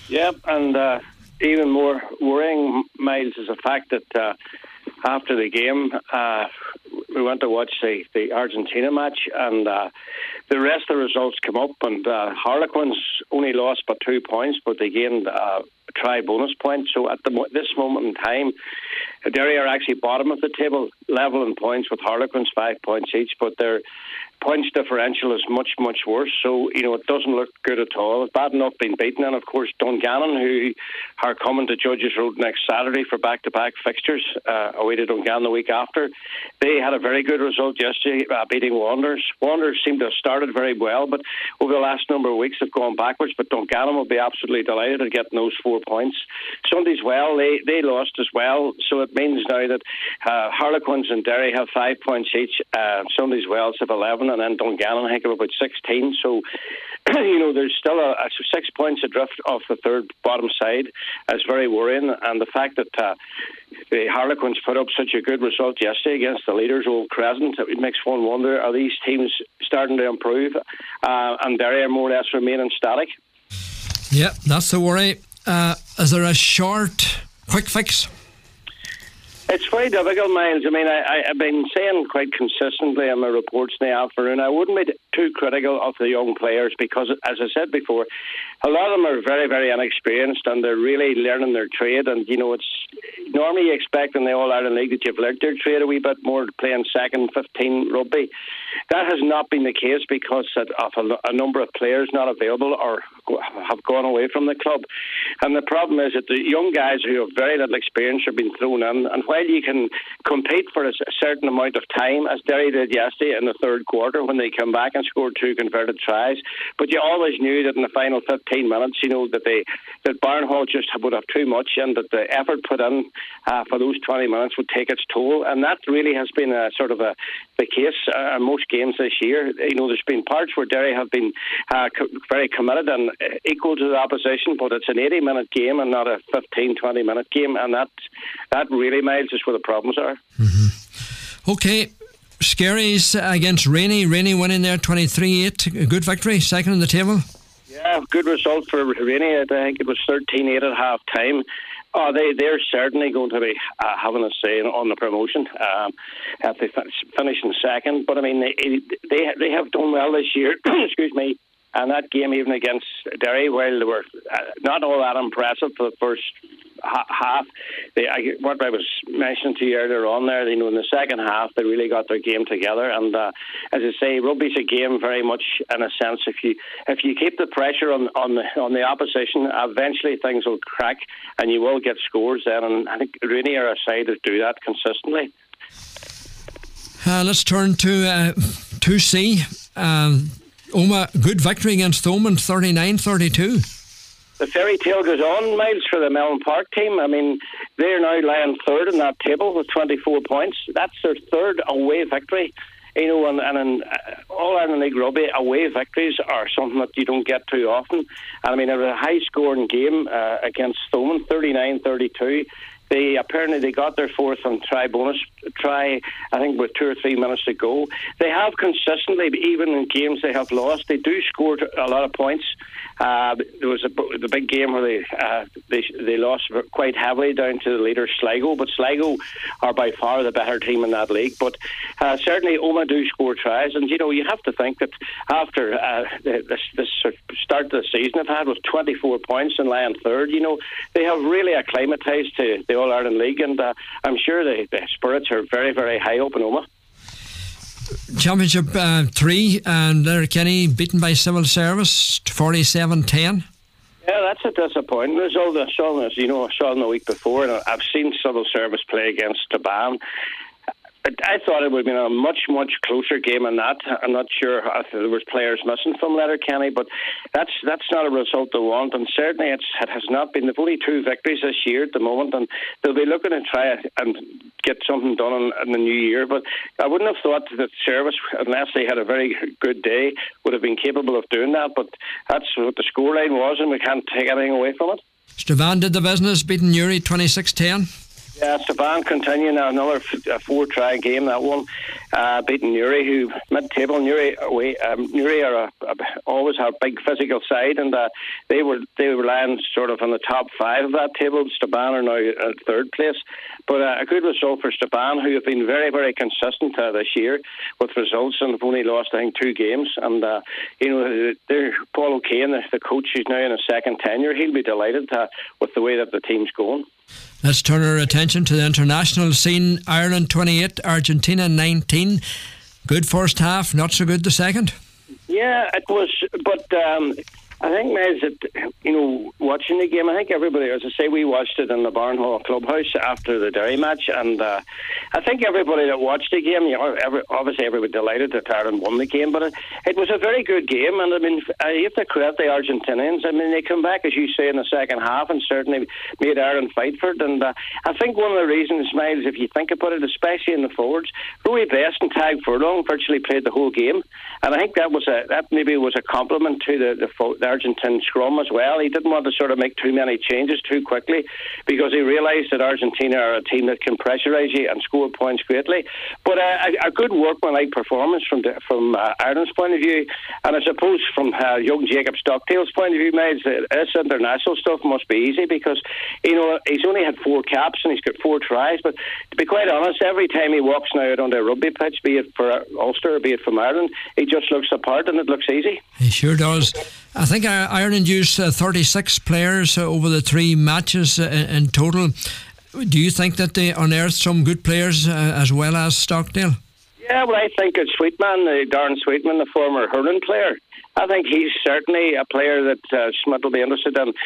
Yep, and even more worrying, Miles, is the fact that after the game, we went to watch the Argentina match, and the rest of the results come up, and Harlequins only lost by 2 points, but they gained a try bonus point. So at this moment in time, Derry are actually bottom of the table, level in points with Harlequins, 5 points each, but their points differential is much, much worse. So, it doesn't look good at all. It's bad enough being beaten. And, of course, Dungannon, who are coming to Judges Road next Saturday for back-to-back fixtures, away to Dungannon the week after. They had a very good result yesterday, beating Wanderers. Wanderers seem to have started very well, but over the last number of weeks have gone backwards. But Dungannon will be absolutely delighted at getting those 4 points. Sunday's Well, they lost as well. So it means now that Harlequins and Derry have 5 points each. Sunday's Wells have 11. And then Dungannon, I think, have about 16. So, there's still a 6 points adrift off the third bottom side. That's very worrying. And the fact that the Harlequins put up such a good result yesterday against the leaders, Old Crescent, it makes one wonder, are these teams starting to improve? And Derry are more or less remaining static. Yeah, that's the worry. Is there a short, quick fix? It's very difficult, Miles. I mean, I've been saying quite consistently in my reports in the afternoon, I wouldn't be too critical of the young players because, as I said before, a lot of them are very, very inexperienced and they're really learning their trade. And, it's normally you expect in the All-Ireland League that you've learned their trade a wee bit more playing second 15 rugby. That has not been the case because of a number of players not available or have gone away from the club. And the problem is that the young guys who have very little experience are being thrown in. And while you can compete for a certain amount of time, as Derry did yesterday in the third quarter when they came back and scored 2 converted tries, but you always knew that in the final 15 minutes, that Barnhall just would have too much and that the effort put in for those 20 minutes would take its toll. And that really has been the case in most games this year. There's been parts where Derry have been very committed and equal to the opposition, but it's an 80-minute game and not a 15, 20-minute game, and that really, Miles, is where the problems are. Mm-hmm. Okay, Skerries against Rainey. Rainey winning there 23-8. A good victory, second in the table. Yeah, good result for Rainey. I think it was 13-8 at half time. They're certainly going to be having a say on the promotion if they finish in second. But I mean, they have done well this year. Excuse me. And that game, even against Derry, while they were not all that impressive for the first half, what I was mentioning to you earlier on there, in the second half, they really got their game together. And as I say, rugby's a game very much in a sense. If you keep the pressure on the opposition, eventually things will crack and you will get scores then. And I think Rainey are a side that do that consistently. Let's turn to 2C. Omagh, good victory against Thomond, 39-32. The fairy tale goes on, Miles, for the Mellon Park team. I mean, they're now lying third in that table with 24 points. That's their third away victory. And in All-Ireland League rugby, away victories are something that you don't get too often. And I mean, it was a high-scoring game against Thomond, 39-32. They got their fourth on bonus try, I think, with 2 or 3 minutes to go. They have consistently, even in games they have lost, they do score a lot of points. There was the big game where they lost quite heavily down to the leader Sligo, but Sligo are by far the better team in that league. But certainly Omagh do score tries, and you have to think that after this start of the season they've had with 24 points and lying third, they have really acclimatised to the All-Ireland League, and I'm sure the spirits are very, very high up in Omagh. Championship 3, and Letterkenny beaten by Civil Service 47-10. Yeah, that's a disappointing result. I saw them the week before, and I've seen Civil Service play against Taban. I thought it would have been a much, much closer game than that. I'm not sure if there was players missing from Letterkenny, but that's not a result they want. And certainly it has not been. They've only 2 victories this year at the moment, and they'll be looking to try and get something done in the new year. But I wouldn't have thought that Service, unless they had a very good day, would have been capable of doing that. But that's what the scoreline was, and we can't take anything away from it. Strabane did the business, beating Newry 26-10. Yeah, Strabane continuing another 4-try game. That one, beating Newry, who mid-table. Newry are always have big physical side, and they were lying sort of on the top 5 of that table. Strabane are now at 3rd place, but a good result for Strabane, who have been very, very consistent this year with results, and have only lost I think 2 games. And they're Paul O'Kane, the coach, who's now in his 2nd tenure. He'll be delighted with the way that the team's going. Let's turn our attention to the international scene. Ireland 28, Argentina 19. Good first half, not so good the second. Yeah, it was, but I think, Miles, that, watching the game, I think everybody, as I say, we watched it in the Barnhall Clubhouse after the Derry match, and I think everybody that watched the game, obviously everybody delighted that Ireland won the game, but it was a very good game, and I mean, you have to credit the Argentinians. I mean, they come back, as you say, in the second half, and certainly made Ireland fight for it, and I think one of the reasons, Miles, if you think about it, especially in the forwards, Roy Best and Tadhg Furlong virtually played the whole game, and I think that maybe was a compliment to the Argentine scrum as well. He didn't want to sort of make too many changes too quickly, because he realised that Argentina are a team that can pressurise you and score points greatly. But a good workmanlike performance from Ireland's point of view, and I suppose from young Jacob Stockdale's point of view, Miles, this international stuff must be easy, because he's only had 4 caps and he's got 4 tries. But to be quite honest, every time he walks now out on the rugby pitch, be it for Ulster or be it from Ireland, he just looks the part and it looks easy. He sure does. I think Ireland used 36 players over the 3 matches in total. Do you think that they unearthed some good players as well as Stockdale? Yeah, well, I think it's Sweetman, Darren Sweetman, the former hurling player. I think he's certainly a player that Smith will be interested in.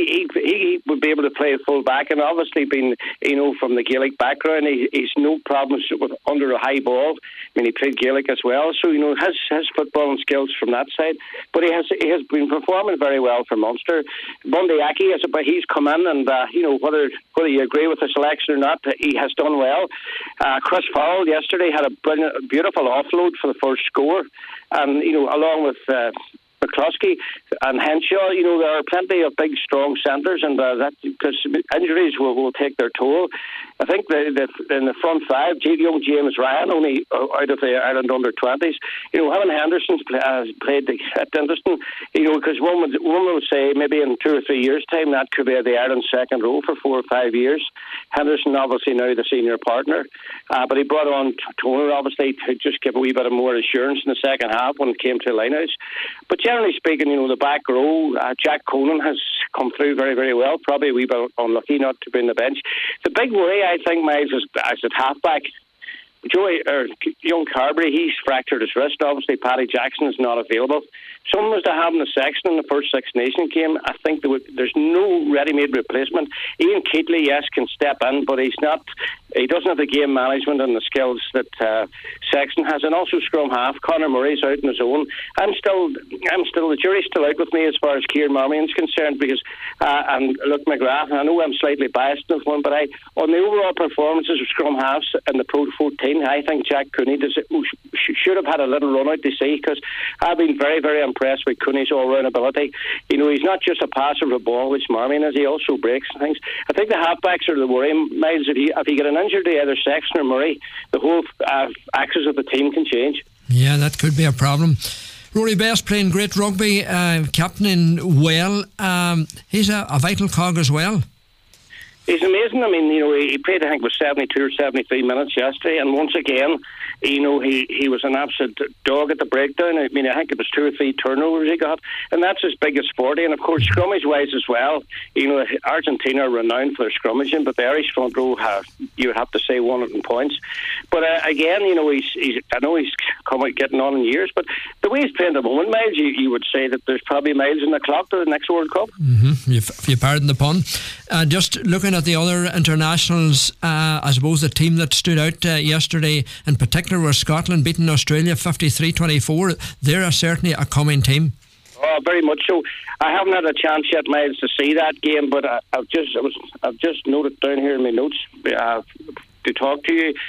He would be able to play full back, and obviously being from the Gaelic background, he's no problems with under a high ball. I mean, he played Gaelic as well, so his footballing skills from that side. But he has been performing very well for Munster. Bundy Aki, he's come in, and whether you agree with the selection or not, he has done well. Chris Powell yesterday had a beautiful offload for the first score. And, along with McCluskey and Henshaw, there are plenty of big, strong centres, and that because injuries will take their toll. I think that in the front 5, young James Ryan, only out of the Ireland under-20s, Helen Henderson's played at Dundaston, because one would say maybe in 2 or 3 years' time that could be the Ireland second row for 4 or 5 years. Henderson obviously now the senior partner, but he brought on Toner obviously to just give a wee bit of more assurance in the second half when it came to lineouts. But generally speaking, the back row, Jack Conan has come through very, very well. Probably a wee bit unlucky not to be on the bench. The big worry, I think, Miles, is at halfback. Young Carberry, he's fractured his wrist. Obviously, Paddy Jackson is not available. Someone was to have in the section in the first Six Nations game. I think there's no ready-made replacement. Ian Keatley, yes, can step in, but he's not. He doesn't have the game management and the skills that Sexton has, and also scrum half. Conor Murray's out on his own. I'm still. The jury's still out with me as far as Kieran Marmion's concerned, because and Luke McGrath. I know I'm slightly biased in this one, but on the overall performances of scrum halves in the Pro 14, I think Jack Cooney should have had a little run out to see, because I've been very, very impressed with Cooney's all-round ability. He's not just a passer of a ball, which Marmion is. He also breaks things. I think the halfbacks are the worry, Miles. If you get an injury to either Sexton or Murray, the whole axis of the team can change. Yeah, that could be a problem. Rory Best playing great rugby, captaining well. He's a vital cog as well. He's amazing. I mean, he played, I think, with 72 or 73 minutes yesterday, and once again, he was an absolute dog at the breakdown. I mean, I think it was 2 or 3 turnovers he got, and that's his biggest forte. And of course, scrummage-wise as well, Argentina are renowned for their scrummaging, but the Irish front row you would have to say won it in points. But again, I know he's getting on in years, but the way he's playing at the moment, Miles, you would say that there's probably miles in the clock to the next World Cup. Mm-hmm. If you pardon the pun. Just looking at the other internationals, I suppose the team that stood out yesterday in particular was Scotland, beating Australia 53-24. They're certainly a coming team. Oh, very much so. I haven't had a chance yet, Miles, to see that game, but I've just noted down here in my notes to talk to you.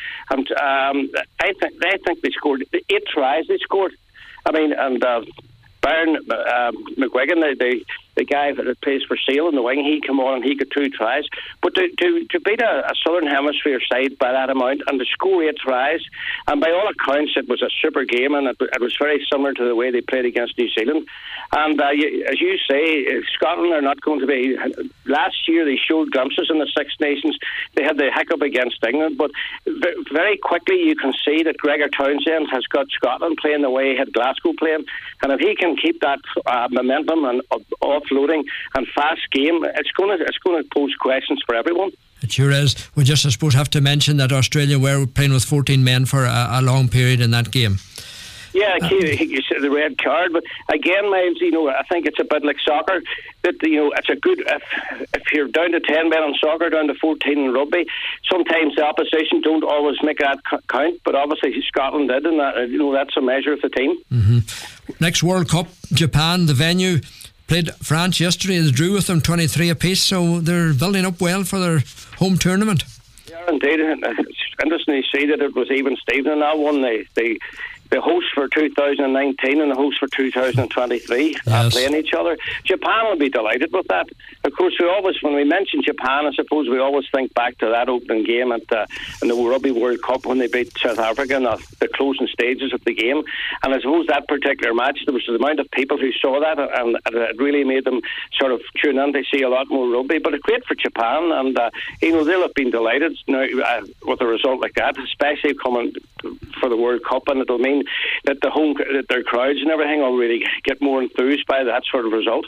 I think they scored 8 tries. They scored. I mean, and Byron McGuigan, the guy that plays for Sale in the wing, he came on and he got 2 tries. But to beat a Southern Hemisphere side by that amount and to score 8 tries, and by all accounts it was a super game, and it was very similar to the way they played against New Zealand. And as you say, Scotland are not going to be... Last year they showed glimpses in the Six Nations. They had the hiccup against England, but very quickly you can see that Gregor Townsend has got Scotland playing the way he had Glasgow playing, and if he can keep that momentum and offloading and fast game, it's going to pose questions for everyone. It sure is. We just, I suppose, have to mention that Australia were playing with 14 men for a long period in that game. Yeah, you said the red card, but again, Miles, I think it's a bit like soccer. That it's a good if you're down to 10 men in soccer, down to 14 in rugby. Sometimes the opposition don't always make that count, but obviously Scotland did, and that's a measure of the team. Mm-hmm. Next World Cup, Japan, the venue. Played France yesterday. They drew with them 23 apiece, so they're building up well for their home tournament. Yeah, indeed. It's interesting to see that it was even Steven in that one. The host for 2019 and the host for 2023 playing each other. Japan will be delighted with that. Of course, when we mention Japan, I suppose we always think back to that opening game in the Rugby World Cup when they beat South Africa in the closing stages of the game. And I suppose that particular match, there was the amount of people who saw that, and it really made them sort of tune in to see a lot more rugby. But it's great for Japan, and they'll have been delighted now with a result like that, especially coming for the World Cup, and it'll mean that their crowds and everything will really get more enthused by that sort of result.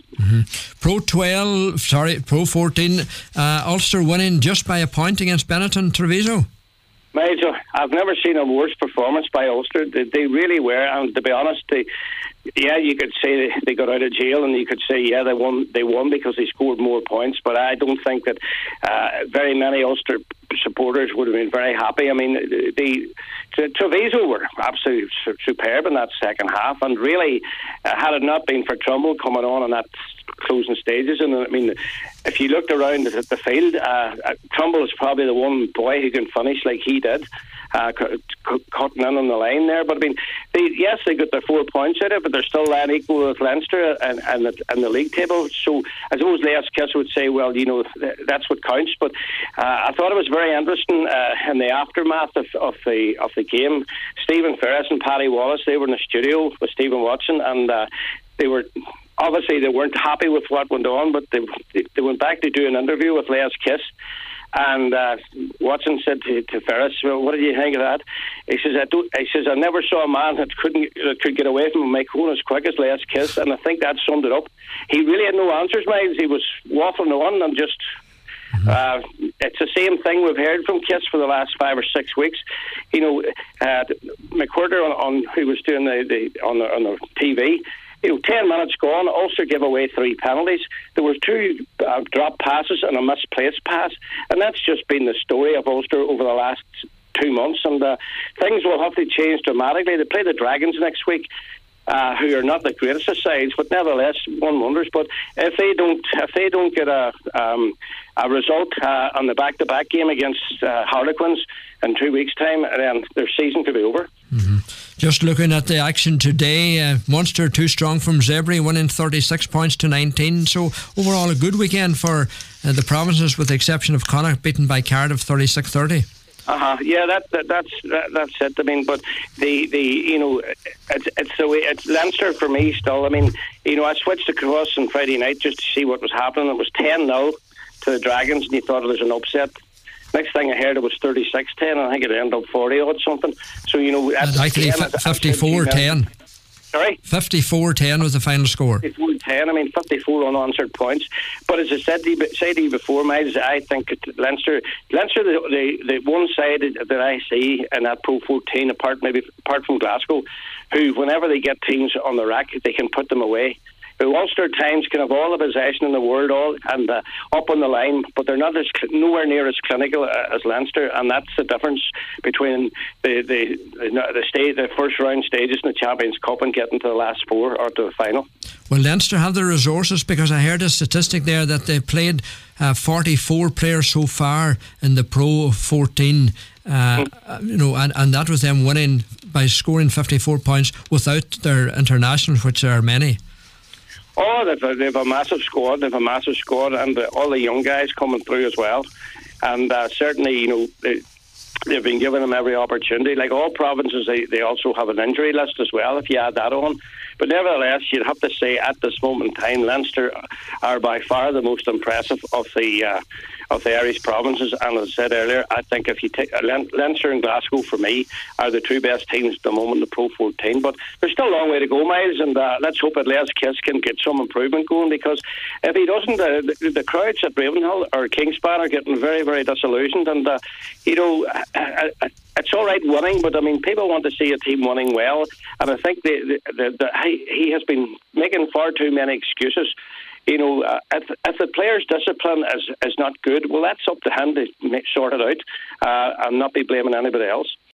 Mm-hmm. Pro 14, Ulster winning just by a point against Benetton Treviso. Major, I've never seen a worse performance by Ulster. They really were, and to be honest, you could say they got out of jail, and you could say, they won because they scored more points, but I don't think that very many Ulster supporters would have been very happy. I mean, Treviso were absolutely superb in that second half, and really, had it not been for Trumbull coming on in that closing stages, and I mean, if you looked around at the field, Trumbull is probably the one boy who can finish like he did, cutting in on the line there. But I mean, they got their 4 points out of it, but they're still lying equal with Leinster and the league table. So I suppose Les Kiss would say, well, that's what counts. But I thought it was very interesting in the aftermath of the game. Stephen Ferris and Paddy Wallace, they were in the studio with Stephen Watson, and they were. Obviously, they weren't happy with what went on, but they went back to do an interview with Les Kiss. And Watson said to Ferris, "Well, what did you think of that?" He says, "I never saw a man that could get away from a microphone as quick as Les Kiss," and I think that summed it up. He really had no answers, Miles. He was waffling on and just. It's the same thing we've heard from Kiss for the last 5 or 6 weeks. McWhirter who was doing on the TV. 10 minutes gone, Ulster gave away 3 penalties. There were 2 drop passes and a misplaced pass, and that's just been the story of Ulster over the last 2 months, and things will have to change dramatically. They play the Dragons next week, who are not the greatest of sides, but nevertheless, one wonders. But if they don't get a result on the back-to-back game against Harlequins in 2 weeks' time, then their season could be over. Mm-hmm. Just looking at the action today, Munster too strong from Zebre, winning 36 points to 19. So overall, a good weekend for the provinces, with the exception of Connacht beaten by Cardiff 36-30. Yeah, that's it. I mean, but it's the way it's Leinster for me still. I mean, I switched across on Friday night just to see what was happening. It was 10-0 to the Dragons, and you thought it was an upset. Next thing I heard, it was 36-10. I think it ended up 40 or something. So actually 54-10. Sorry? 54-10 was the final score. 54-10. I mean, 54 unanswered points. But as I said to you before, Miles, I think Leinster, the one side that I see in that Pro 14, apart from Glasgow, who whenever they get teams on the rack, they can put them away. The Ulster Times can have all the possession in the world, and up on the line, but they're nowhere near as clinical as Leinster, and that's the difference between the first round stages in the Champions Cup and getting to the last 4 or to the final. Well, Leinster have the resources, because I heard a statistic there that they played 44 players so far in the Pro 14. And that was them winning by scoring 54 points without their internationals, which are many. Oh, they've a massive squad. They've a massive squad, and all the young guys coming through as well. And certainly, they've been giving them every opportunity. Like all provinces, they also have an injury list as well, if you add that on. But nevertheless, you'd have to say at this moment in time, Leinster are by far the most impressive of the Irish provinces. And as I said earlier, I think if you take Leinster and Glasgow, for me, are the two best teams at the moment in the Pro 14. But there's still a long way to go, Miles, and let's hope that Les Kiss can get some improvement going, because if he doesn't, the crowds at Ravenhill or Kingspan are getting very, very disillusioned. And, it's all right winning, but I mean, people want to see a team winning well, and I think he has been making far too many excuses. If the players' discipline is not good, well, that's up to him to sort it out and not be blaming anybody else.